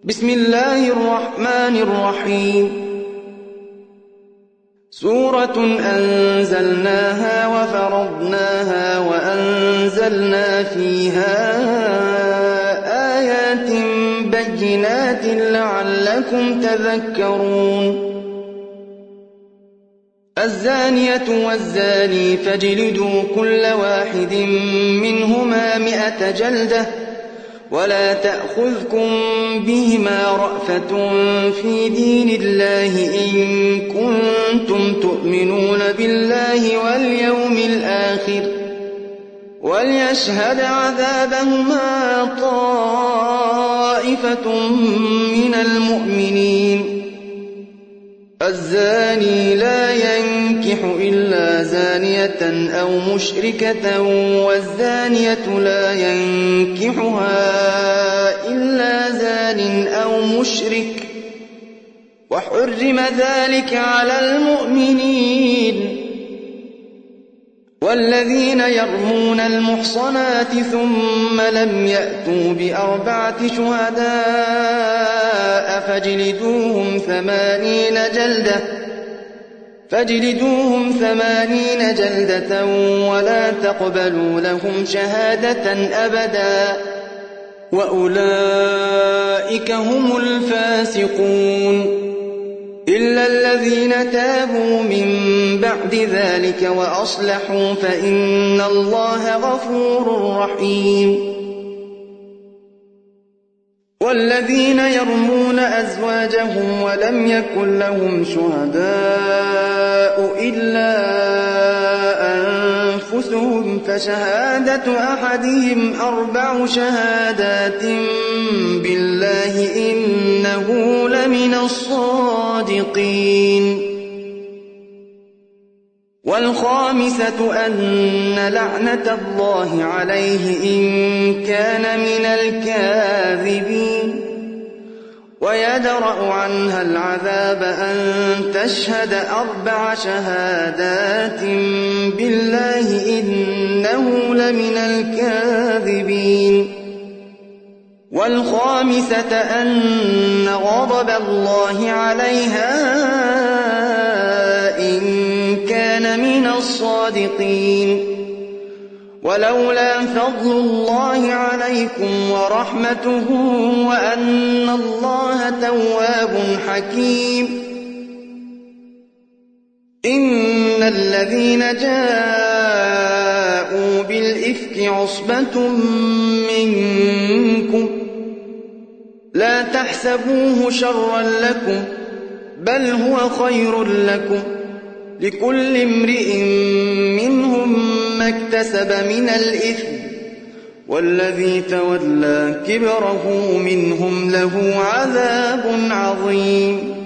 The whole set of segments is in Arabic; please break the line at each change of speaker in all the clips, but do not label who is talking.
بسم الله الرحمن الرحيم. سورة أنزلناها وفرضناها وأنزلنا فيها آيات بينات لعلكم تذكرون. الزانية والزاني فاجلدوا كل واحد منهما 100 جلدة ولا تأخذكم بهما رأفة في دين الله إن كنتم تؤمنون بالله واليوم الآخر وليشهد عذابهما طائفة من المؤمنين. الزاني لا ينكح إلا زانية أو مشركة والزانية لا ينكحها إلا زان أو مشرك وحرم ذلك على المؤمنين. والذين يرمون المحصنات ثم لم يأتوا ب4 شهداء فاجلدوهم 80 جلدة ولا تقبلوا لهم شهادة أبدا وأولئك هم الفاسقون. إلا الذين تابوا من بعد ذلك وأصلحوا فإن الله غفور رحيم. والذين يرمون أزواجهم ولم يكن لهم شهداء إلا أنفسهم فشهادة أحدهم 4 شهادات بالله إنه لمن الصادقين. والخامسة أن لعنة الله عليه إن كان من الكاذبين ويدرأ عنها العذاب أن تشهد 4 شهادات بالله إنه لمن الكاذبين. والخامسة أن غضب الله عليها إن كان من الصادقين. ولولا فضل الله عليكم ورحمته وأن الله تواب حكيم. إن الذين جاءوا بالإفك عصبة منكم لا تحسبوه شرا لكم بل هو خير لكم لكل امرئ منهم ما اكتسب من الإثم والذي تولى كبره منهم له عذاب عظيم.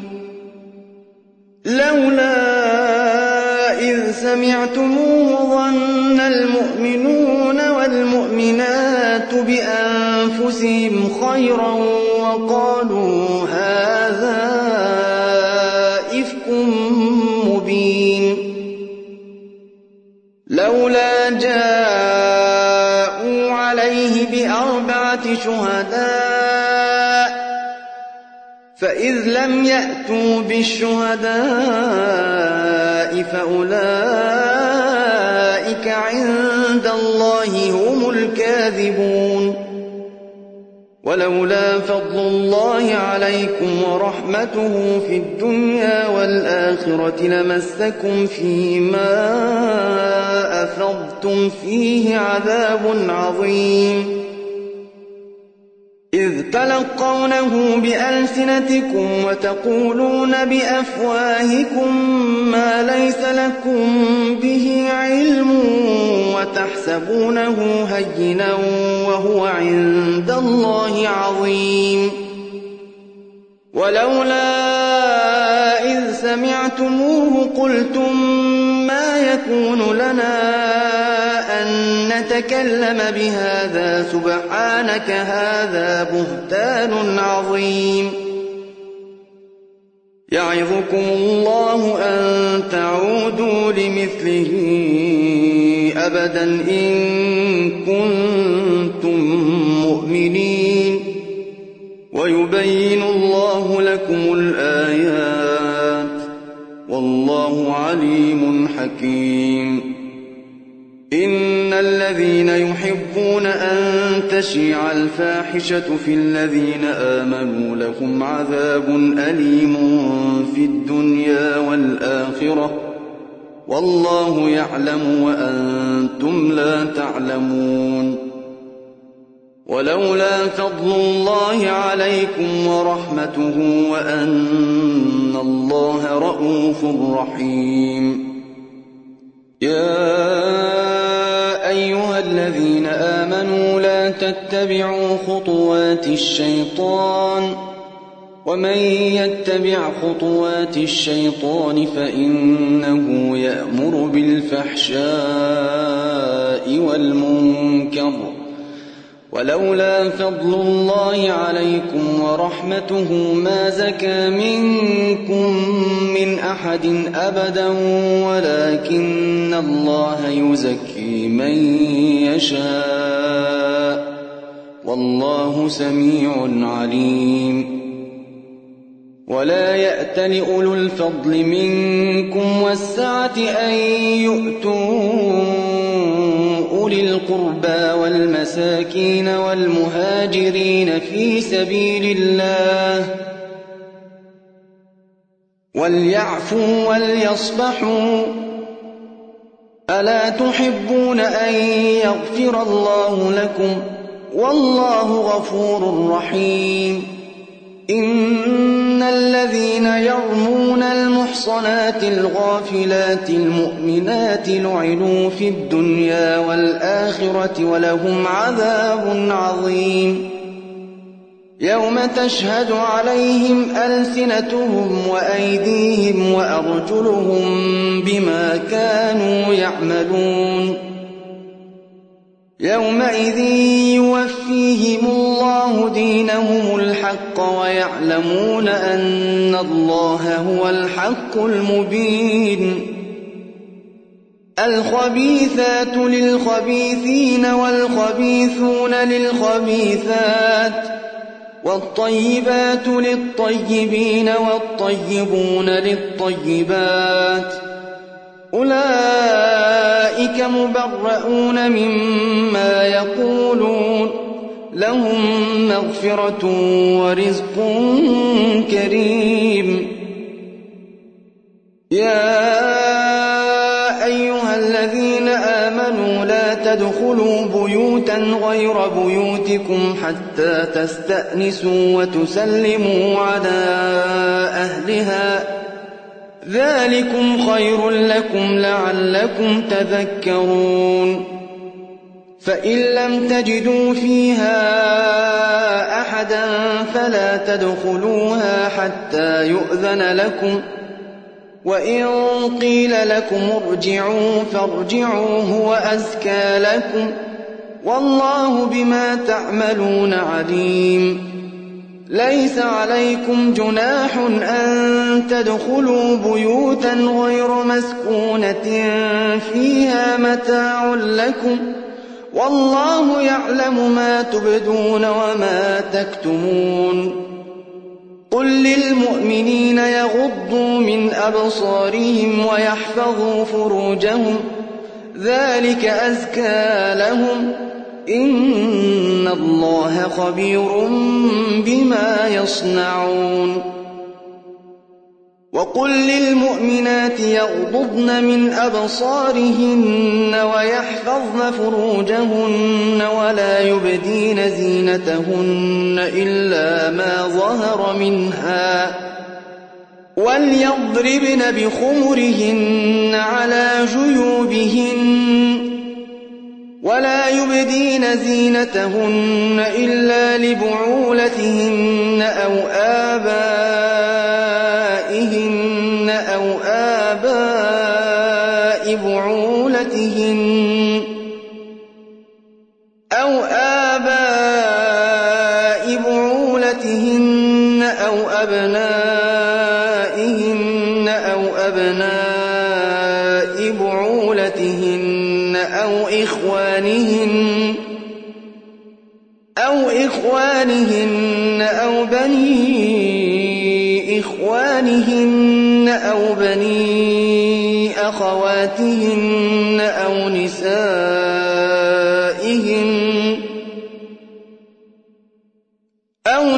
لولا إذ سمعتموه ظن المؤمنون والمؤمنات بأنفسهم خيرا وقالوا هذا إفك مبين. لولا جاءوا عليه ب4 شهداء فإذ لم يأتوا بالشهداء فأولئك عند الله هم الكاذبون. ولولا فضل الله عليكم ورحمته في الدنيا والآخرة لمسكم فيما أفضتم فيه عذاب عظيم. إذ تلقونه بألسنتكم وتقولون بأفواهكم ما ليس لكم به علم وتحسبونه هينا وهو عند الله عظيم. ولولا إذ سمعتموه قلتم ما يكون لنا أن نتكلم بهذا سبحانك هذا بهتان عظيم. يعظكم الله أن تعودوا لمثله أبدا إن كنتم مؤمنين ويبين الله لكم الآيات والله عليم حكيم. إن الذين يحبون أن تشيع الفاحشة في الذين آمنوا لهم عذاب أليم في الدنيا والآخرة والله يعلم وأنتم لا تعلمون. ولولا فضل الله عليكم ورحمته وأن الله رءوف رحيم. يا أيها الذين آمنوا لا تتبعوا خطوات الشيطان ومن يتبع خطوات الشيطان فإنه يأمر بالفحشاء والمنكر ولولا فضل الله عليكم ورحمته ما زكى منكم من أحد أبدا ولكن الله يزكي من يشاء والله سميع عليم. ولا يأتل أولو الفضل منكم والسعة أن يؤتوا أولي القربى والمساكين والمهاجرين في سبيل الله وليعفوا وليصفحوا ألا تحبون أن يغفر الله لكم والله غفور رحيم. إن الذين يرمون المحصنات الغافلات المؤمنات لعنوا في الدنيا والآخرة ولهم عذاب عظيم. يوم تشهد عليهم ألسنتهم وأيديهم وأرجلهم بما كانوا يعملون. يومئذ يوفيهم الله دينهم الحق ويعلمون أن الله هو الحق المبين. الخبيثات للخبيثين والخبيثون للخبيثات والطيبات للطيبين والطيبون للطيبات أولئك مبرؤون مما يقولون لهم مغفرة ورزق كريم. يا أيها الذين آمنوا لا تدخلوا بيوتا غير بيوتكم حتى تستأنسوا وتسلموا على أهلها ذلكم خير لكم لعلكم تذكرون. فإن لم تجدوا فيها أحدا فلا تدخلوها حتى يؤذن لكم وإن قيل لكم ارجعوا فارجعوا هو أزكى لكم والله بما تعملون عليم. ليس عليكم جناح أن تدخلوا بيوتا غير مسكونة فيها متاع لكم والله يعلم ما تبدون وما تكتمون. قل للمؤمنين يغضوا من أبصارهم ويحفظوا فروجهم ذلك أزكى لهم إن الله خبير بما يصنعون. وقل للمؤمنات يغضضن من أبصارهن ويحفظن فروجهن ولا يبدين زينتهن إلا ما ظهر منها وليضربن بخمرهن على جيوبهن ولا يبدين زينتهن إلا لبعولتهن أو آبائهن أو آباء بعولتهن أو أبنائهن أو أبناء بعولتهن أو إخوانهن أو بني إخوانهن أو بني أخواتهن أو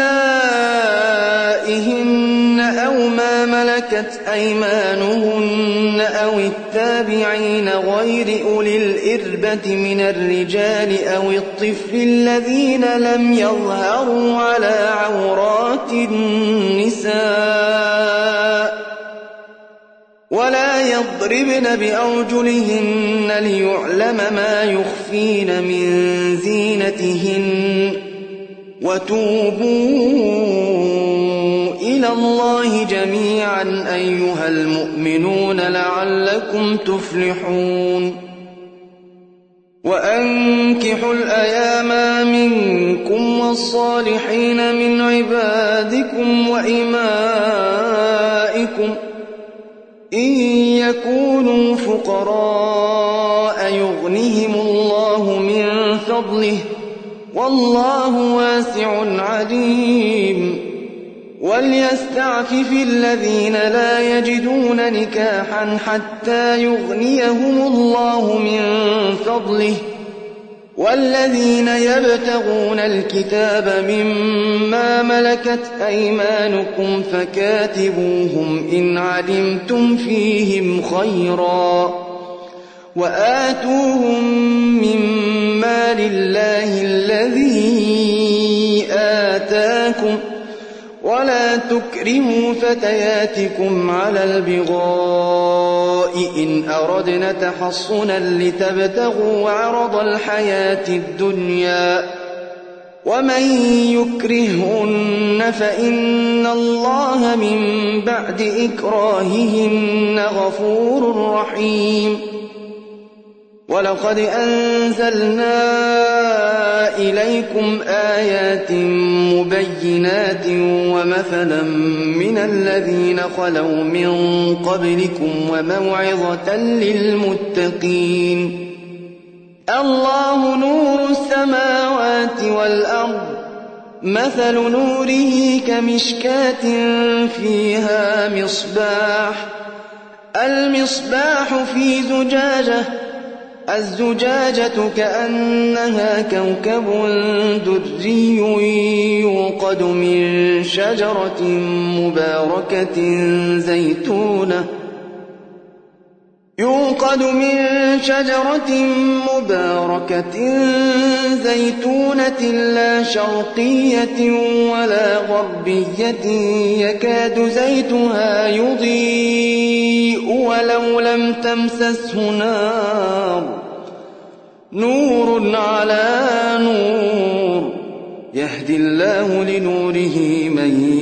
نسائهن أو ما ملكت أيمانهن أو التابعين غير أولي الإربة من الرجال أو الطفل الذين لم يظهروا على عورات النساء ولا يضربن بأرجلهن ليعلم ما يخفين من زينتهن وتوبوا إلى الله جميعا أيها المؤمنون لعلكم تفلحون وأنكحوا الأيام منكم والصالحين من عبادكم وإمائكم إن يكونوا فقراء يغنهم الله من فضله والله واسع عليم وليستعفف الذين لا يجدون نكاحا حتى يغنيهم الله من فضله والذين يبتغون الكتاب مما ملكت أيمانكم فكاتبوهم إن علمتم فيهم خيرا وآتوهم مما لله الذي آتاكم ولا تكرهوا فتياتكم على البغاء إن أردنا تحصنا لتبتغوا عرض الحياة الدنيا ومن يكرهن فإن الله من بعد إكراههن غفور رحيم ولقد أنزلنا إليكم آيات مبينات ومثلا من الذين خلوا من قبلكم وموعظة للمتقين الله نور السماوات والأرض مثل نوره كمشكاة فيها مصباح المصباح في زجاجة الزجاجة كأنها كوكب دري يوقد من شجرة مباركة زيتونة لا شرقية ولا غربية يكاد زيتها يضيء ولو لم تمسسه نور على نور يهدي الله لنوره من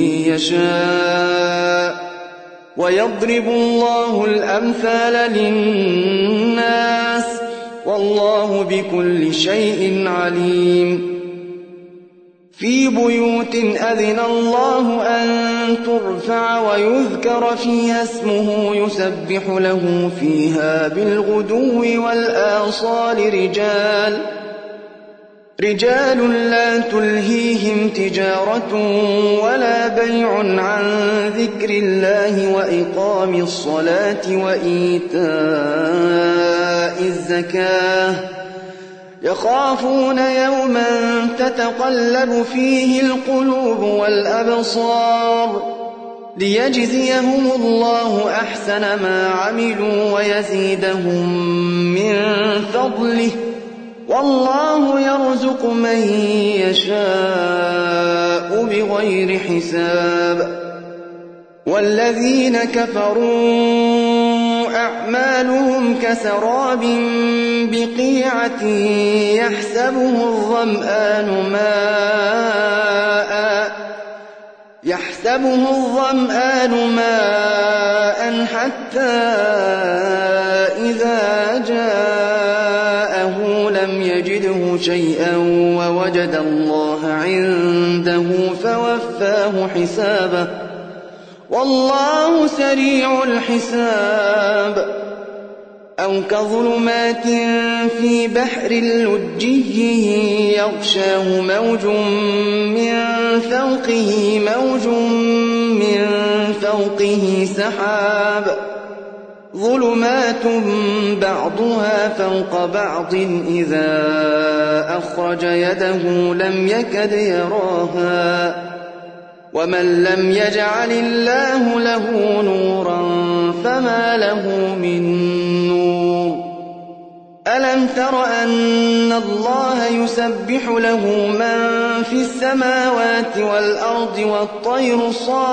يشاء ويضرب الله الأمثال للناس والله بكل شيء عليم في بيوت أذن الله أن ترفع ويذكر فيها اسمه يسبح له فيها بالغدو والآصال رجال لا تلهيهم تجارة ولا بيع عن ذكر الله وإقام الصلاة وإيتاء الزكاة يخافون يوما تتقلب فيه القلوب والأبصار ليجزيهم الله أحسن ما عملوا ويزيدهم من فضله والله يرزق من يشاء بغير حساب والذين كفروا أعمالهم كسراب بقيعة يحسبه الظمآن ماء حتى إذا جاءه لم يجده شيئا ووجد الله عنده فوفاه حسابه والله سريع الحساب أو كظلمات في بحر لجي يغشاه موج من فوقه سحاب ظلمات بعضها فوق بعض إذا أخرج يده لم يكد يراها ومن لم يجعل الله له نورا فما له من نور ألم تر أن الله يسبح له من في السماوات والأرض والطير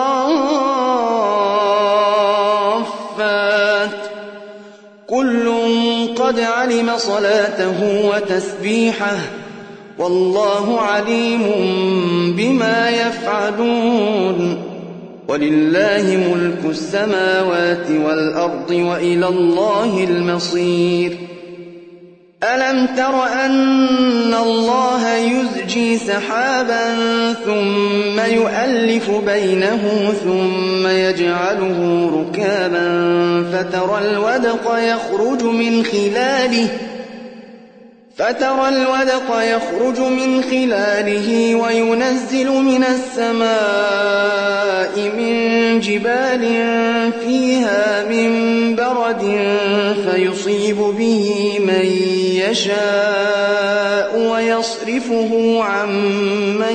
صافات كل قد علم صلاته وتسبيحه والله عليم بما يفعلون ولله ملك السماوات والأرض وإلى الله المصير ألم تر أن الله يزجي سحابا ثم يؤلف بينه ثم يجعله ركابا فترى الودق يخرج من خلاله وينزل من السماء من جبال فيها من برد فيصيب به من يشاء ويصرفه عن من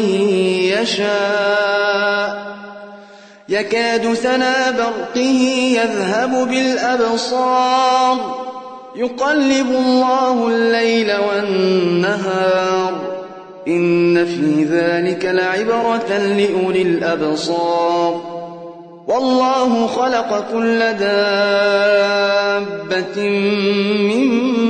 يشاء يكاد سنا برقه يذهب بالأبصار يقلب الله الليل والنهار إن في ذلك لعبرة لأولي الأبصار والله خلق كل دابة من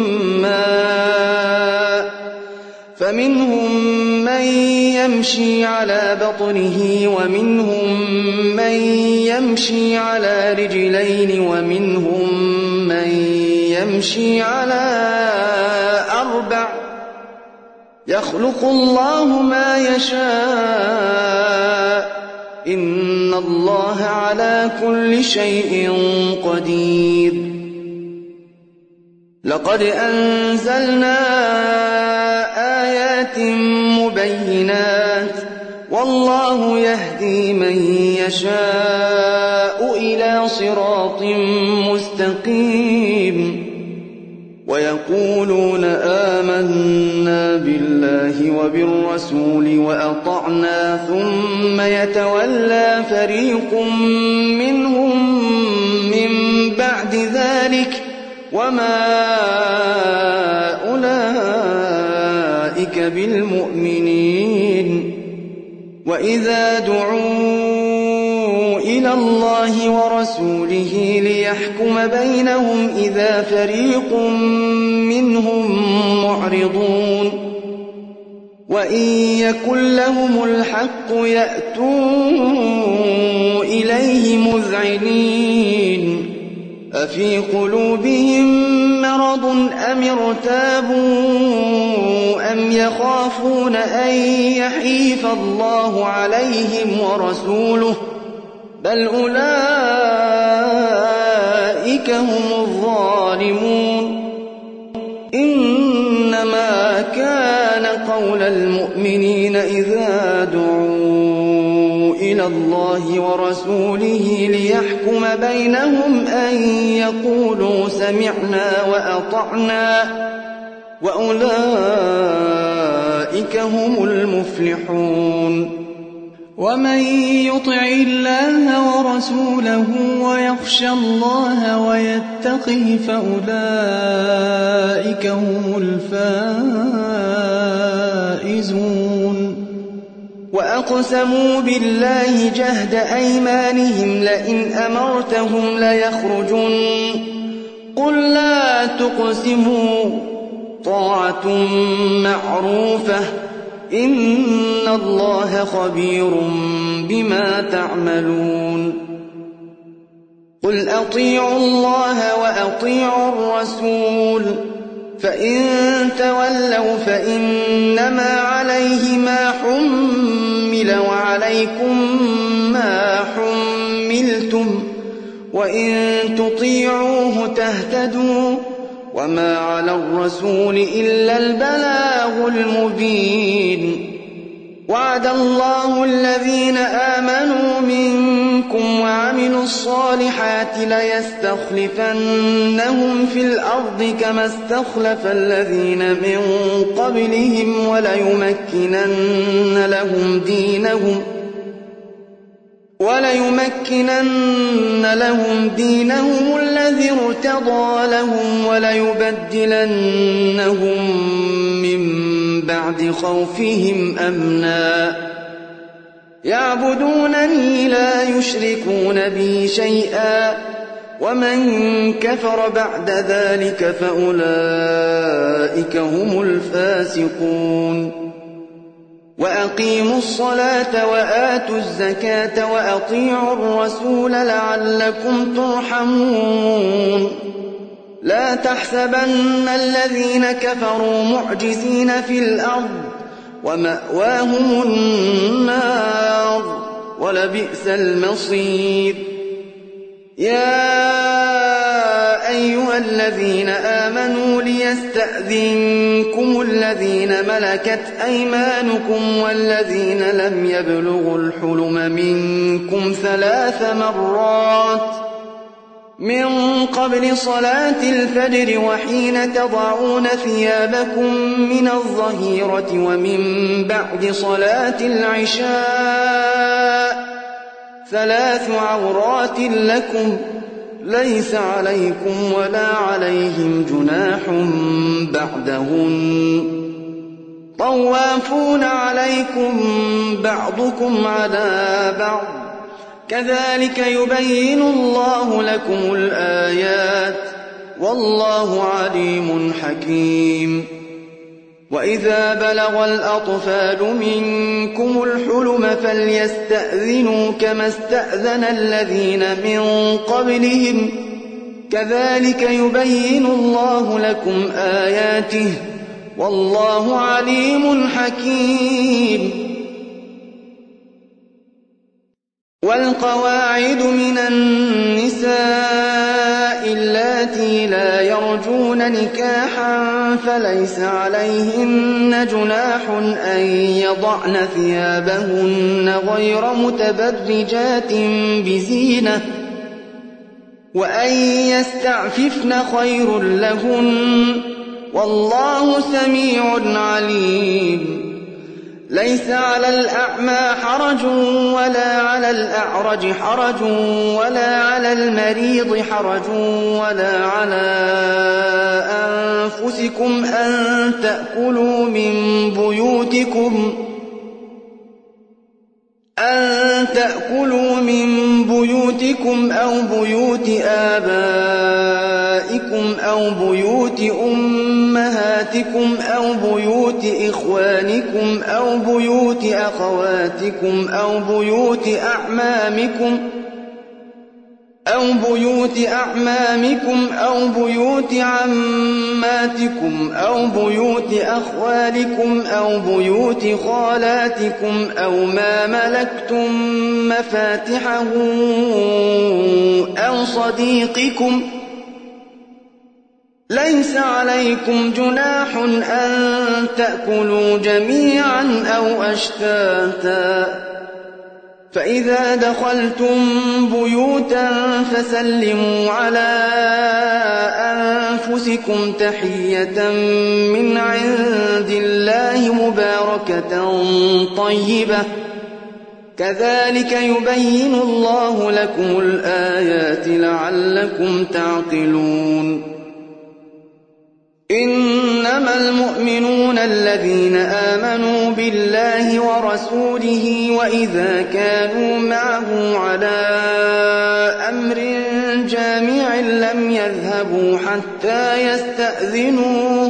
ماء فمنهم من يمشي على بطنه ومنهم من يمشي على رجلين ومنهم من يمشي على أربع يخلق الله ما يشاء إن الله على كل شيء قدير لقد أنزلنا آيات مبينات والله يهدي من يشاء إلى صراط مستقيم ويقولون آمنا بالله وبالرسول وأطعنا ثم يتولى فريق منهم من بعد ذلك وما أولئك بالمؤمنين وإذا دعوا إلى الله ورسوله ليحكم بينهم إذا فريق منهم معرضون وإن يكن لهم الحق يأتوا إليه مذعنين أفي قلوبهم مرض أم ارتابوا أم يخافون أن يحيف الله عليهم ورسوله بل أولئك هم الظالمون إنما كان قول المؤمنين إذا دعوا إلى الله ورسوله ليحكم بينهم أن يقولوا سمعنا وأطعنا وأولئك هم المفلحون
ومن يطع الله ورسوله ويخشى الله ويتقه فأولئك هم الفائزون
وأقسموا بالله جهد أيمانهم لئن أمرتهم ليخرجن قل لا تقسموا طاعة معروفة إن الله خبير بما تعملون قل أطيعوا الله وأطيعوا الرسول فإن تولوا فإنما عليه ما حمل وعليكم ما حملتم وإن تطيعوه تهتدوا وما على الرسول إلا البلاغ المبين وعد الله الذين آمنوا منكم وعملوا الصالحات ليستخلفنهم في الأرض كما استخلف الذين من قبلهم وليمكنن لهم دينهم الذي ارتضى لهم وليبدلنهم من بعد خوفهم أمنا يعبدونني لا يشركون بي شيئا ومن كفر بعد ذلك فأولئك هم الفاسقون وأقيموا الصلاة وآتوا الزكاة وأطيعوا الرسول لعلكم ترحمون لا تحسبن الذين كفروا معجزين في الأرض ومأواهم النار ولبئس المصير يا أيها الذين آمنوا ليستأذنكم الذين ملكت أيمانكم والذين لم يبلغوا الحلم منكم 3 مرات من قبل صلاة الفجر وحين تضعون ثيابكم من الظهيرة ومن بعد صلاة العشاء 3 عورات لكم ليس عليكم ولا عليهم جناح بعدهن طوافون عليكم بعضكم على بعض كذلك يبين الله لكم الآيات والله عليم حكيم وإذا بلغ الأطفال منكم الحلم فليستأذنوا كما استأذن الذين من قبلهم كذلك يبين الله لكم آياته والله عليم حكيم والقواعد من النساء اللاتي لا يرجون نكاحا فليس عليهن جناح أن يضعن ثيابهن غير متبرجات بزينة وأن يستعففن خير لهن والله سميع عليم ليس على الأعمى حرج ولا على الأعرج حرج ولا على المريض حرج ولا على أنفسكم أن تأكلوا من بيوتكم أو بيوت آبائكم أو بيوت أمهاتكم أو بيوت إخوانكم أو بيوت أخواتكم أو بيوت أعمامكم أو بيوت عماتكم أو بيوت أخوالكم أو بيوت خالاتكم أو ما ملكتم مفاتحه أو صديقكم ليس عليكم جناح أن تأكلوا جميعا أو أشتاتا فإذا دخلتم بيوتا فسلموا على أنفسكم تحية من عند الله مباركة طيبة كذلك يبين الله لكم الآيات لعلكم تعقلون إنما المؤمنون الذين آمنوا بالله ورسوله وإذا كانوا معه على أمر جامع لم يذهبوا حتى يستأذنوه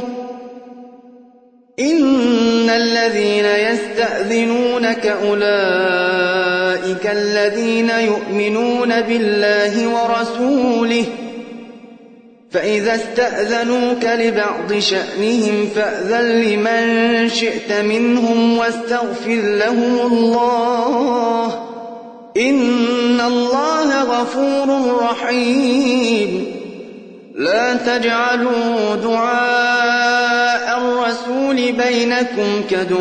إن الذين يستأذنونك أولئك الذين يؤمنون بالله ورسوله فإذا استأذنوك لبعض شأنهم فأذن لمن شئت منهم واستغفر لهم الله إن الله غفور رحيم لا تجعلوا دعاء الرسول بينكم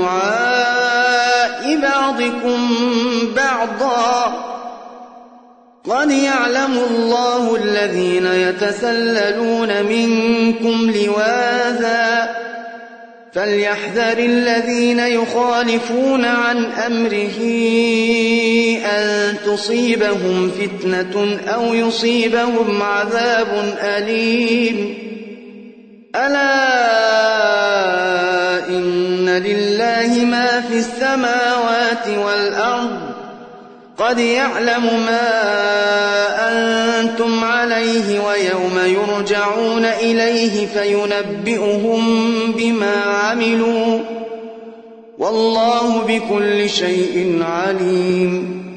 كدعاء بعضكم بعضا قد يعلم الله الذين يتسللون منكم لواذا فليحذر الذين يخالفون عن أمره أن تصيبهم فتنة أو يصيبهم عذاب أليم ألا إن لله ما في السماوات والأرض قد يعلم ما أنتم عليه ويوم يرجعون إليه فينبئهم بما عملوا والله بكل شيء عليم